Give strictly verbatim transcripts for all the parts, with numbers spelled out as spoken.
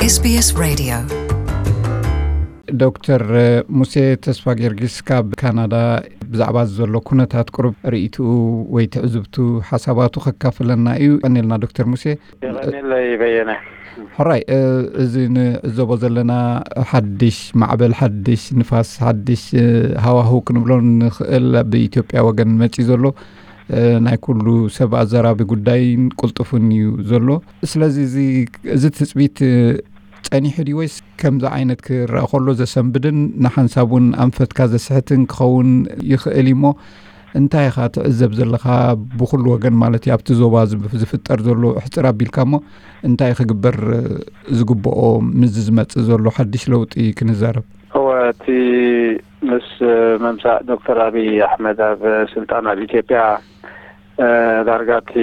ኤስ ቢ ኤስ Radio دكتور موسى تسفا جرجس كاب كندا بزعبات زلو كنتات قرب رئيتو ويتعزبتو حساباتو خكاف لنا ايو انيلنا دكتور موسى انيلا يبينه حراي ازين زبو زلنا حدش معبل حدش نفاس حدش هوا هو كنبلون نخل بإثيوبيا وغن مچي زلو ናይ ኩሉ ሰብ አዘራቢ ጉዳይ ቁልጥፉን እዩ ዘሎ ስለዚ እዚ እዚ ትጽቢት ጸኒሕ ዲ ወይስ ከምዛ ዓይነት ክራኸሎ ዘሰንብድን ንሓንሳቡን አንፈትካ ዘስሕትን ክኸውን ይኽእል ኢሞ እንታይ ኻ ትዕዘብ ዘለኻ ብኩሉ ወገን ማለት ያብቲ ዞባ ዝፍጠር ዘሎ ሕጽራ ቢልካሞ እንታይ ክግበር ዝግብኦ ምዝ ዝመጽእ ዘሎ ሓድሽ ለውጢ ክንዛረብ ወቲ ምስ መምሳ ዶክተር አብይ አሕመድ አብ ስልጣን አብ ኢትዮጵያ ዳርጋቲ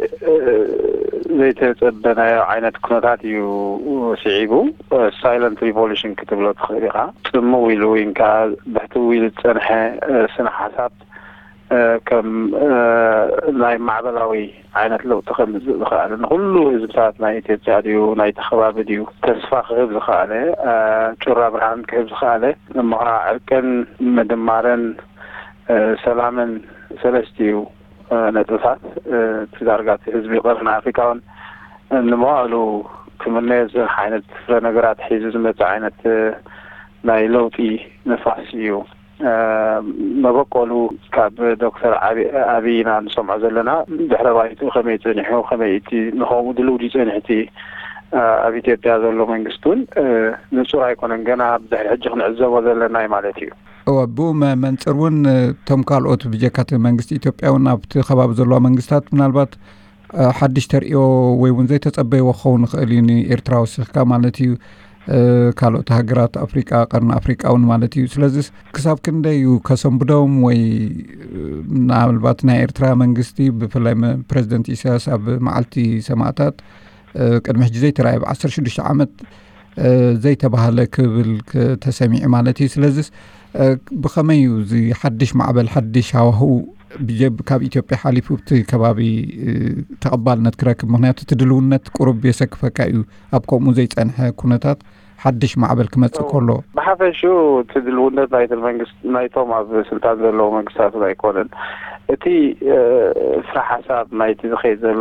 ዘይተጸበነ ዓይነት ኩነታት እዩ ሲዒቡ ሳይለንት ሪቮሉሽን ክትብሎ ትኽእል ኢኻ ጽምው ኢሉ ወይንካ ብሕትው ኢሉ ዝጸንሐ ስነ ሓሳብ ከም ናይ ማዕበላዊ ዓይነት ለውጢ ከም ዝኽእል ንኹሉ ህዝብታት ናይ ኢትዮጵያ ድዩ ናይ ተኸባቢ ድዩ ተስፋ ክህብ ዝኽኣለ ጩራ ብርሃን ክህብ ዝኽኣለ እምኻ ዕርቅን ምድማርን ሰላምን ሰለስቲዩ ነጥብታት ትዳርጋት ህዝቢ ቀርና አፍሪካውን ንምዋሉ ክምነዝ ዓይነት ፍረ ነገራት ሒዙ ዝመጽእ ዓይነት ናይ ለውጢ ነፋስ እዩ መበቆሉ ካብ ዶክተር አብይና ንሰምዖ ዘለና ድሕረ ባይቱ ከመይ ጽኒሑ ከመይ እቲ ንኸሙ ድልውዲ ጽኒሕቲ ኣብ ኢትዮጵያ ዘሎ መንግስቱን ንጹር ኣይኮነን ገና ብድሕሪ ሕጂ ክንዕዘቦ ዘለና ማለት እዩ ወቡ መንጽሩን ቶም ካልኦት ብጀካት መንግስት ኢትዮጵያውን ኣብቲ ከባቢ ዘሎ መንግስታት ምናልባት ሓድሽ ተርእዮ ወይ እውን ዘይተጸበየ ወኸውን ክእሊኒ ኤርትራ ወስኽካ ማለት እዩ ካልኦት ሃገራት አፍሪካ ቀርና አፍሪካውን ማለት እዩ ስለዚ ክሳብ ክንደዩ ከሰንብዶም ወይ ምናልባት ናይ ኤርትራ መንግስቲ ብፍላይ ፕሬዝደንት ኢሳያስ ኣብ መዓልቲ ሰማዕታት ቅድሚ ሕጂ ዘይተራእየ ብዓሰርተ ሽዱሽተ ዓመት ዘይተባሃለ ክብል ተሰሚዕ ማለት እዩ ስለዚ ብኸመይ እዚ ሓድሽ ማዕበል ሓድሽ ሃዋህው ብጀብ ካብ ኢትዮጵያ ሓሊፉ እቲ ከባቢ ተቐባልነት ክረክብ ምክንያቱ ትድልውነት ቁርብ የሰክፈካ እዩ ኣብ ከምኡ ዘይጸንሐ ኩነታት ሓድሽ ማዕበል ክመጽእ ከሎ ብሓፈሹ ትድልውነት ናይቲ መንግስት ናይቶም ኣብ ስልጣን ዘለዎ መንግስታት ኣይኮነን እቲ ፍረ ሓሳብ ናይቲ ዝኸይድ ዘሎ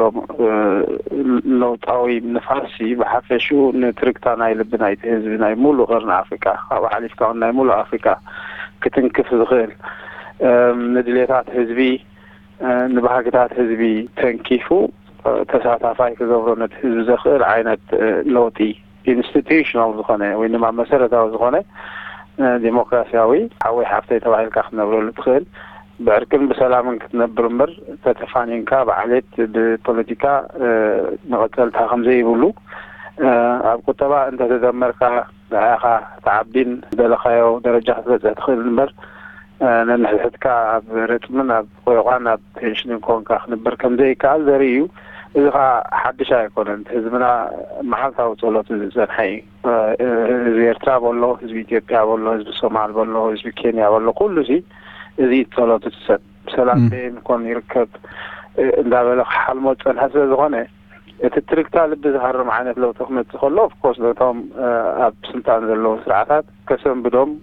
ለውጣዊ ንፋሲ ብሓፈሹ ንትርክታ ናይ ልቢ ናይቲ ህዝቢ ናይ ሙሉእ ቀርኒ አፍሪካ ኣብ ሓሊፍካ ናይ ሙሉእ አፍሪካ ክትንክፍ ዝኽእል ንድሌታት ህዝቢ ንባህግታት ህዝቢ ተንኪፉ ተሳታፋይ ክገብሮ ነቲ ህዝቢ ዘኽእል ዓይነት ለውጢ ኢንስቲትዩሽናል ዝኾነ ወይ ድማ መሰረታዊ ዝኾነ ዲሞክራሲያዊ ሓወይ ሓፍተይ ተባሂልካ ክትነብረሉ ትኽእል ብዕርቅን ብሰላምን ክትነብር እምበር ተተፋኒንካ ብዓሌት ብፖለቲካ መቐጠልታ ከምዘይብሉ ኣብ ቁጠባ እንተተደመርካ ንዓኻ ተዓቢን ደለኻዮ ደረጃ ክትበፅሕ ትኽእል እምበር ነንሕድሕድካ ኣብ ርጥምን ኣብ ቆይቋን ኣብ ፔንሽንን ኮንካ ክንበር ከምዘይከኣል ዘርኢ እዩ እዚ ኸ ሓድሽ ኣይኮነን ህዝብና መዓልታዊ ጸሎት ዝጸንሐ ህዝቢ ኤርትራ በሎ ህዝቢ ኢትዮጵያ በሎ ህዝቢ ሶማል በሎ ህዝቢ ኬንያ በሎ ኩሉ ሲ እዚ ጸሎት ዝሰጥ ሰላም ኮን ይርከብ እንዳበለ ሓልሞ ጸንሐ ስለ ዝኾነ እቲ ትርክታ ልቢ ዝሃርም ዓይነት ለውጢ ክመጽእ ከሎ ኦፍኮርስ ነቶም ኣብ ስልጣን ዘለዎ ስርዓታት ከሰንብዶም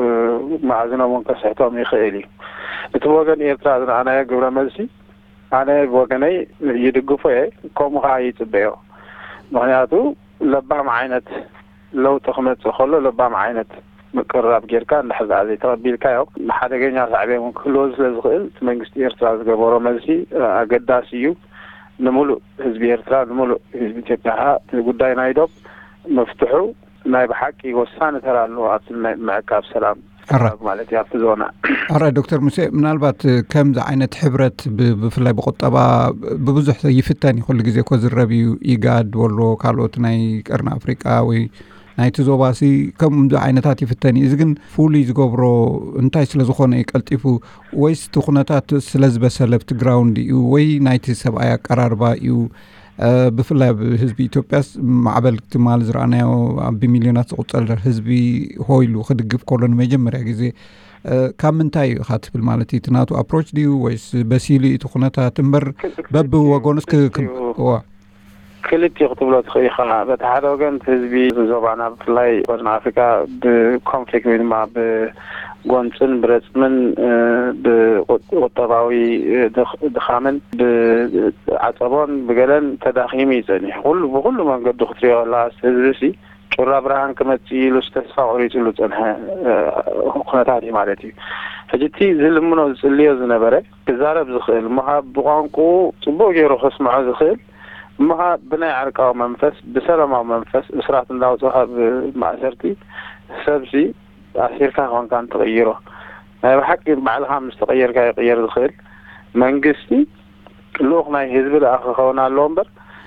ማዕዝኖምን ከስሕቶም ይኽእል እዩ እቲ ወገን ኤርትራ ዝረኣናዮ ግብረ መልሲ ኣነ ወገነይ ይድግፎ እየ ከምኡ ኸዓ ይጽበዮ ምክንያቱ ለባም ዓይነት ለውጢ ክመጽእ ከሎ ለባም ዓይነት ምቅርራብ ጌርካ እንድሕር ዘይተቐቢልካዮ ሓደገኛ ሳዕቤን እውን ክህልዎ ስለ ዝኽእል እቲ መንግስቲ ኤርትራ ዝገበሮ መልሲ ኣገዳሲ እዩ ንሙሉእ ህዝቢ ኤርትራ ንሙሉእ ህዝቢ ኢትዮጵያ ጉዳይ ናይ ዶብ መፍትሑ ናይ ብሓቂ ወሳኒ ተራ ኣለዎ ኣብቲ ምዕቃብ ሰላም ማለት ያብቲ ዞና አራ ዶክተር ሙሴ ምናልባት ከምዚ ዓይነት ሕብረት ብፍላይ በቁጠባ በብዙሕ ይፍተን ይኹል ግዜ ኮ ዝረብ ኢጋድ ወሎ ካልኦት ናይ ቀርና አፍሪካ ወይ ናይ ተዞባሲ ከምዚ ዓይነታት ይፍተን እዚ ግን ፉሊ ዝገብሮ እንታይ ስለ ዝኾነ ይቀልጢፉ ወይስ ትኹነታት ስለ ዝበሰለብቲ ግራውንድ እዩ ወይ ናይቲ ሰብኣይ አቀራርባ እዩ ብፍላይ ህዝቢ ኢትዮጵያስ ማዕበል ትማል ዝራናዮ ኣብ ሚሊዮናት ዝቁጸር ህዝቢ ሆይሉ ክድግፍ ኮሎን መጀመርያ ግዜ ካብ ምንታይ ኻትብል ማለት እዩ ትናቱ አፕሮች ዲዩ ወይስ በሲሊ ትኹነታት እምበር በብ ወጎንስ ክዋ كلتي قتبلات خيخة بتحرقن تزبي زبانا بلاي وزن أفريقيا بكونفليكت ما بقونسن برسمن بقطباوي دخامن بعصبان بقلن تداخيمي زني كل بكل ما قد خطري ولا سزسي شراب راهن كمتي لستسفع وريت له تنها قناتي مالتي فجتي زلمنو زليو زنبره كزارب زخيل ما بقانكو صبو غيرو خصمع زخيل ما بناء عرقاو منفس بسلاماو منفس اسرات እንዳው صاحب معسرتي سبسي أسير كان كان تغيره بحق بعلها مستغير كاي يغير الخير منقستي لوغ ما يهزب لأخ خونا اللومبر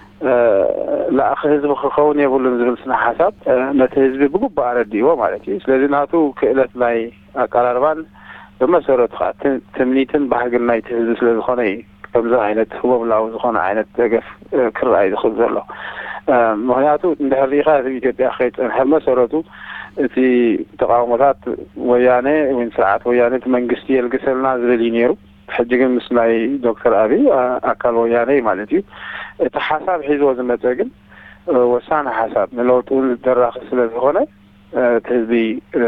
لا أخ هزب خون يقول نزل سنة حساب نتهزب بقب أرديوه مالتي لازم ناتو كإلت لاي قراربان بمسارات خا تمنيتن بحق الناي تهزب لزخوني كمزا عينت هو بلاو زخون عينت تقف كر عيد خذ زلو مهنياتو اندهريخا في إثيوبيا خيط مساراتو في تقاومات ويانه وين ساعات ويانه منقستي القسلنا زلينيرو حجيكم مسلاي دكتور أبي أكل ويانه مالتي تحساب حزب زمتاجن وسان حساب لو تقول الدراخ سلزخونه تهزبي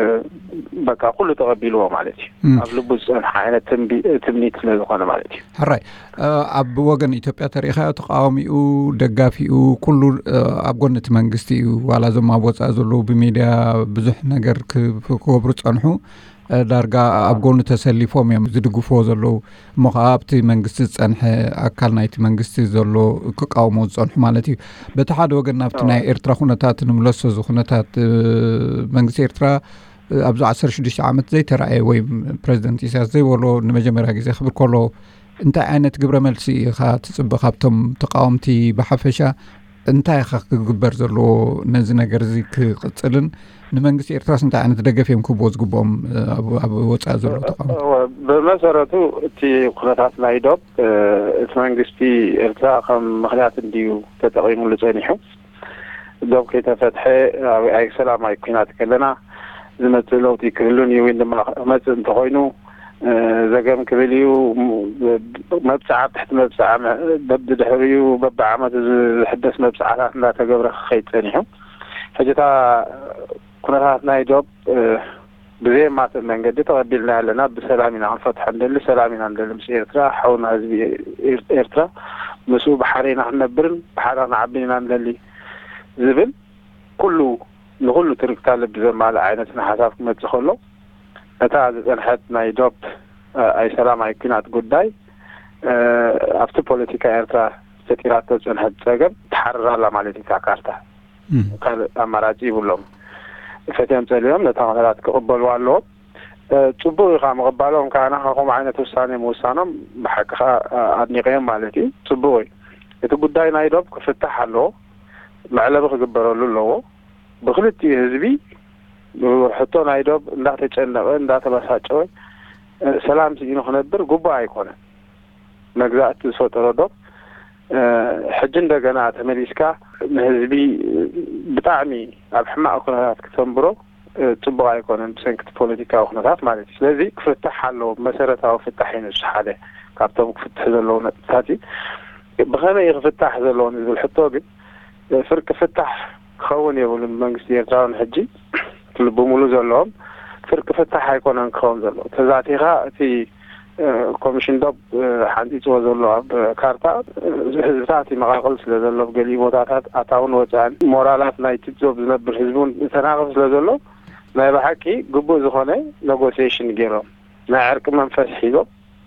بقى كل تقبلوا مالتي أغلبوز حين تنبي تبنيت سلزخونه مالتي حراي أب وجن إثيوبيا تاريخها تقاوميو دقافيو كله أبغون تمنقستي ولا زم أبغى أزلو بميديا بزح نجر كوبرت عنه دارجا أبغون تسليفهم يوم زدقوا زلو مخابت منقست عنه أكل نايت منقست زلو كقاوموز عنه مالتي بتحد وجن نفتنا إرترا خناتات نملص خناتات منقست إرترا أبزع عشر شديش عامت زي ترى وين بريزيدنت إساس زي ولو نمجمع راجز خبر كله انت عينت قبر ملسي خا تصب خابتم تقاومتي بحفشة انت خا قبر زلو نزي نجر زيك قتلن نمنقس إرتراس انت عينت دقفيهم كوبوز قبهم أبو أبو وطع زلو تقاوم بمسارته تي قناتات لايدوب تمنقس تي إرترا خم مخلات ديو تتقيم لزينيحو دوب كي تفتحي أي سلام أي كينات كلنا زمت لو تيكلوني وين دم مثلا تقينو زجاج كبليو مبسعة تحت مبسعة ببدأ دحريو ببع عمد حدث مبسعة لا تجبر خيط ثانيهم فجتا كنا هاتنا جوب بزي ما تنقدي تقبلنا لنا بسلامنا عن فتح عندنا سلامنا عندنا مش إيرترا حولنا زي إيرترا مسوب بحرينا عنا برن بحرنا عبينا عندنا اللي زبل كله نقوله ترك طالب بزي ما على عينتنا حسابك ما تدخله نتاعد أنحتنا يجوب أي سلام أي كنات قداي أفتو بوليتيكا إرترا ستيراتوز أنحت ساقم تحرر على مالتي كاكارتا قال أمراجي بولهم فتيام تليهم نتاعد كقبلوا اللهم تبوي خام قبلهم كان هم عينة الثانية موسانم بحقها أدني قيم مالتي تبوي يتقداي نايدوب كفتح له معلبك قبلوا له بخلتي هزبي حطونا عيدوب لا تتجنب لا تبصاچوي سلام سيجي نخنبر غبا ايكونه مغزات صوت ردو حج እንደገና ተመሊስካ ህዝቢ ብጣዕሚ ኣብ ሕማቅ ኩነታት ክትንብሮ ጽቡቅ ኣይኮነን ብሰንኪት ፖለቲካዊ ኩነታት ማለት እዩ ስለዚ ክፍታሕ ኣለዎ መሰረታዊ ፍታሕ ይንስ ሓደ ካብቶም ክፍትሕ ዘለዉ ነጥብታት ብኸመይ ክፍታሕ ዘለዎን ዝብል ሕቶ ግን ፍርቂ ፍታሕ ክኸውን የብሉን መንግስቲ ኤርትራውን ሕጂ بمولو زلهم فرق فتح هيكون انكم زلو تزاتيها في كوميشن دوب حدي تو زلو كارتا زاتي مقاقل زلو قلي موتات اتاون وجان مورالات نايت جوب زنبر حزبون تناقض زلو ما بحكي غبو زخونه نيغوسيشن غيرو ما عرق منفس حيدو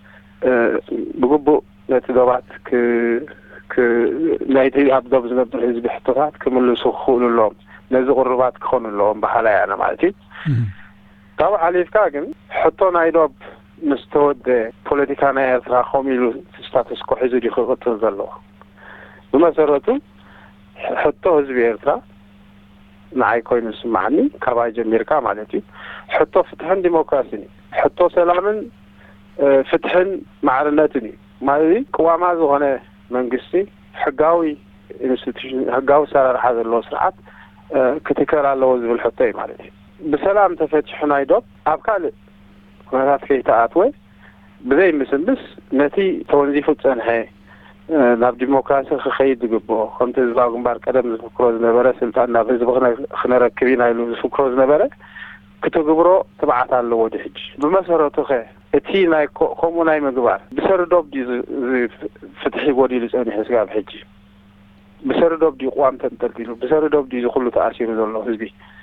بغبو نتدوبات ك ك نايتي ابدو زنبر حزب حطات كملسو خوللهم نزق قربات كون لهم بحاله انا مالتي طبعا عليك كاغن حطونا ايدوب مستود بوليتيكانا إرترا خوميلو ستاتس كو حزب دي خطط زلو بمسرته حطو حزب إرترا معي كوين سمعني كباي جميركا مالتي حطو فتحن ديمقراطي حطو سلامن فتحن معرنتني مالي قواما زغنه منغستي حقاوي انستيتيوشن حقاوي سرار هذا لو سرعت كتكرر على وزن الحطي مالتي بسلام تفتحنا يدوب أبكال كونات كي تأتوي بدأي مسبس نتي تونزيفو تنهي ናብ ዲሞክራሲ ክኸይድ ዝግብኦ ከምቲ ህዝባዊ ግንባር ቀደም ዝፍክሮ ዝነበረ ስልጣን ናብ ህዝቢ ክነረክብ ኢና ኢሉ ዝፍክሮ ዝነበረ ክትግብሮ ትብዓት ኣለዎ ድሕጂ ብመሰረቱ ኸ እቲ ናይ ከምኡ ናይ ምግባር ብሰርዶብ ዲ ፍትሒ ጎዲሉ ፀኒሑ ስጋብ ሕጂ ብሰርዶብ ዲ ቋም ተንጠልጢሉ ብሰርዶብ ዲ ዝኩሉ ተኣሲሩ ዘሎ ህዝቢ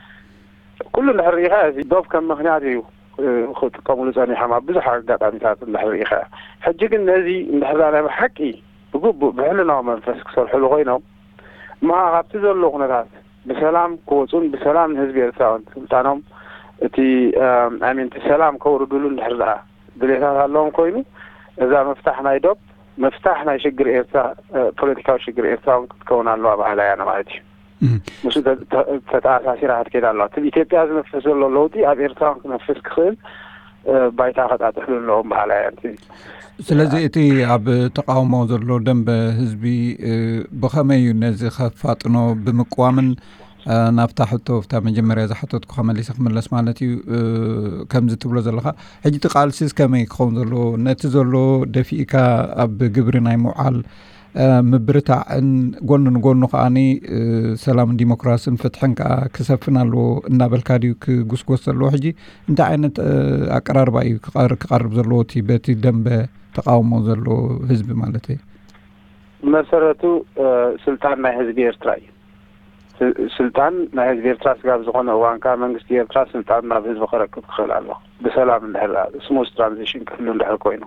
ኩሉ ንሕሪኢኻ እዚ ዶብ ከም ምክንያት እዩ ክጥቀምሉ ፀኒሖም ኣብ ብዙሕ ኣጋጣሚታት ንሕሪኢኻ ሕጂ ግን ነዚ እንድሕር ናይ ሓቂ ብግቡእ ብሕልናዊ መንፈስ ክሰርሕሉ ኮይኖም ማ ካብቲ ዘሎ ኩነታት ብሰላም ክወፁን ብሰላም ንህዝቢ ኤርትራውን ስልጣኖም እቲ ኣሚንቲ ሰላም ከውርድሉ እንድሕር ደኣ ድሌታት ኣለዎም ኮይኑ እዛ መፍታሕ ናይ ዶብ መፍታሕ ናይ ሽግር ኤርትራ ፖለቲካዊ ሽግር ኤርትራውን ክትከውን ኣለዋ ባህላያ ማለት እዩ مش تتأثير هاد كده الله تبي تبي أزمة فصل اللوتي أبي إرتاح نفس كخيل بايتها قد أتحلل لهم على يعني ስለዚህ እቲ ኣብ ተቃውሞ ዘሎ ደንበ ህዝቢ ብኸመይ ነዚ ኸፋጥኖ ብምቋምን ናብታ ሕቶ ፍታ መጀመርያ ዝሓተትኩ ከመሊስ ክምለስ ማለት እዩ ከምዚ ትብሎ ዘለኻ ሕጂ ተቃልሲስ ከመይ ክኸውን ዘሎ ነቲ ዘሎ ደፊኢካ ኣብ ግብሪ ናይ ምውዓል ምብርታዕን ጎንን ጎኑ ከዓኒ ሰላምን ዲሞክራሲን ፍትሕን ከዓ ክሰፍን ኣለዎ እናበልካ ድዩ ክጉስጎስ ዘለዎ ሕጂ እንታይ ዓይነት ኣቀራርባ እዩ ክቐርብ ዘለዎ እቲ በቲ ደንበ ተቃውሞ ዘሎ ህዝቢ ማለት እዩ መሰረቱ ስልጣን ናይ ህዝቢ ኤርትራ እዩ ስልጣን ናይ ህዝቢ ኤርትራ ስጋብ ዝኾነ እዋንካ መንግስቲ ኤርትራ ስልጣን ናብ ህዝቢ ክረክብ ክኽእል ኣሎ ብሰላም እንድሕር ስሙዝ ትራንዚሽን ክህሉ እንድሕር ኮይኑ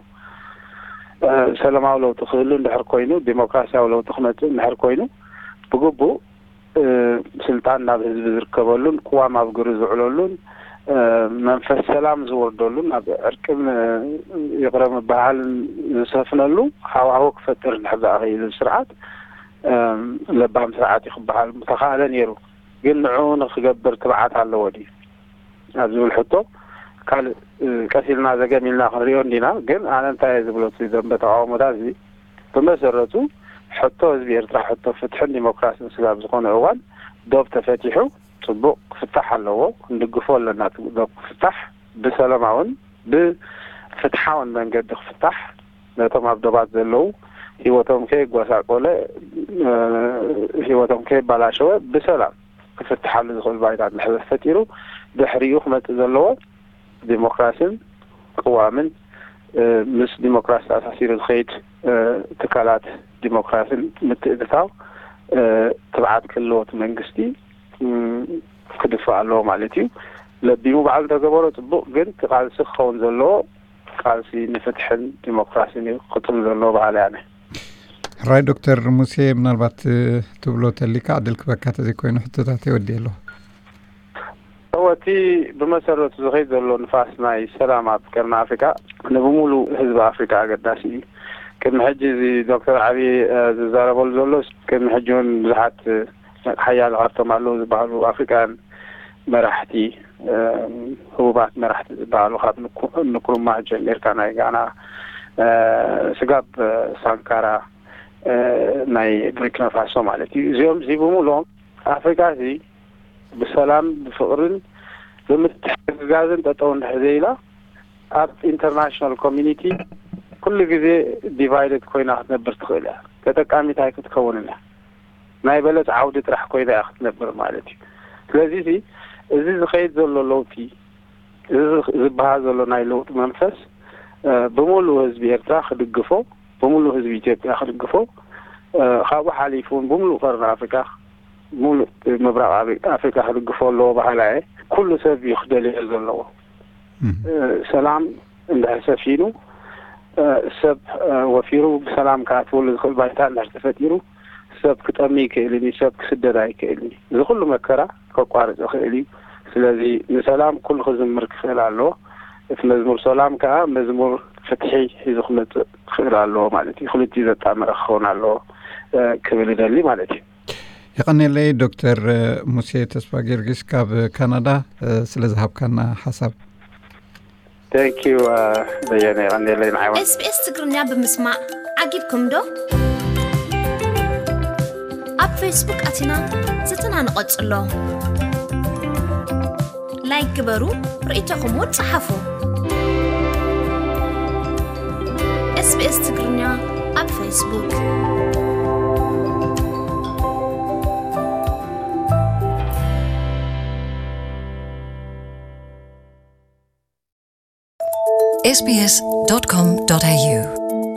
ሰላማዊ ለውጢ ክህሉ እንድሕር ኮይኑ ዲሞክራሲያዊ ለውጢ ክመፅእ እንድሕር ኮይኑ ብግቡእ ስልጣን ናብ ህዝቢ ዝርከበሉን ቅዋም ኣብ ግብሪ ዝውዕለሉን መንፈስ ሰላም ዝወርደሉን ኣብ ዕርቅን ይቕረብ ምባሃልን ዝሰፍነሉ ሃዋህው ክፈጥር እንድሕር ዝኣኸይሉ ስርዓት ለባም ስርዓት ይኽበሃል ተኻእለ ነይሩ ግን ንዕኡ ንክገብር ትብዓት ኣለዎ ድዩ ኣብ ዝብል ሕቶ ካልእ ቀሲልና ዘገሚልና ክንሪኦ እንዲና ግን ኣነ እንታይ ዝብሎት ደንበ ተቃውሞታት እዚ ብመሰረቱ ሕቶ ህዝቢ ኤርትራ ሕቶ ፍትሕን ዲሞክራሲን ስጋብ ዝኾነ እዋን ዶብ ተፈቲሑ ጽቡቕ ክፍታሕ ኣለዎ ክንድግፎ ኣለና ዶብ ክፍታሕ ብሰላማውን ብፍትሓውን መንገዲ ክፍታሕ ነቶም ኣብ ዶባት ዘለው ህይወቶም ከይጓሳቆለ ህይወቶም ከይበላሸወ ብሰላም ክፍትሓሉ ዝኽእል ባይታት ንሕዘት ፈጢሩ ድሕሪኡ ክመፅእ ዘለዎ ዲሞክራሲን ቅዋምን ምስ ዲሞክራሲ ኣሳሲሩ ዝኸይድ ትካላት ዲሞክራሲን ምትእትታው ትብዓት ክህልዎት መንግስቲ ክድፋእ ኣለዎ ማለት እዩ ለቢሙ በዓል ተገበሮ ፅቡቕ ግን ቃልሲ ክኸውን ዘለዎ ቃልሲ ንፍትሕን ዲሞክራሲን ክጥል ዘለዎ ባህል ያነ راي دكتور موسى ምናልባት ትብሎ ተሊካ ዕድል ክበካ ተዘይኮይኑ ሕቶታት ይወዲ ኣሎ ወቲ ብመሰረቱ ዝኸይድ ዘሎ ንፋስ ናይ ሰላም ኣብ ቀርና ኣፍሪካ ንብሙሉ ህዝቢ ኣፍሪካ ኣገዳሲ እዩ ቅድሚ ሕጂ እዚ ዶክተር ዓብዪ ዝዛረበሉ ዘሎ ቅድሚ ሕጂ እውን ብዙሓት ሓያሎ ካብቶም ኣለዉ ዝበሃሉ ኣፍሪካን መራሕቲ ህቡባት መራሕቲ ዝበሃሉ ካብ ንኩሩማ ጀሚርካ ናይ ጋና ስጋብ ሳንካራ ናይ ቡርኪና ፋሶ ማለት እዩ እዚኦም እዚ ብምሉኦም ኣፍሪካ እዚ ብሰላም ብፍቅርን ብምትሕግጋዝን ጠጠው እንድሕር ዘይላ ኣብ ኢንተርናሽናል ኮሚኒቲ ኩሉ ግዜ ዲቫይድድ ኮይና ክትነብር ትኽእል እያ ተጠቃሚት ኣይክትከውን እያ ናይ በለፅ ዓውዲ ጥራሕ ኮይና እያ ክትነብር ማለት እዩ ስለዚ እዚ እዚ ዝኸይድ ዘሎ ለውጢ እዚ ዝበሃል ዘሎ ናይ ለውጢ መንፈስ ብሙሉእ ህዝቢ ኤርትራ ክድግፎ بملو هذي إثيوبيا خلق جفو خابو حليفون بملو قرن أفريقيا ملو مبرق أفريقيا خلق جفو الله بحاله كل سبب يخدل يزلوا سلام عند سفينو سب وفيرو بسلام كاتول دخل بيتان نرتفتيرو سب كتأمي كإلني سب كسدراي كإلني دخل مكرة كقارئ أخيلي سلذي سلام كل خزم مركز على في مزمور سلام كا مزمور فتحي إذا خلت خير الله مالتي خلت إذا تعمر أخونا الله كمل دلي مالتي يقني لي دكتور موسى تسبا جرجس كاب كندا سلذهب كان حسب Thank you ديانا يقني لي معاون إس بي إس تقرنيا بمسمع عجبكم دو أب فيسبوك أتنا ستنا نقص الله لايك كبروا رأيتكم وتصحفوا إس بي إس تقرنيا ኣብ ፌስቡክ ኤስ ቢ ኤስ ዶት ኮም ዶት ኤ ዩ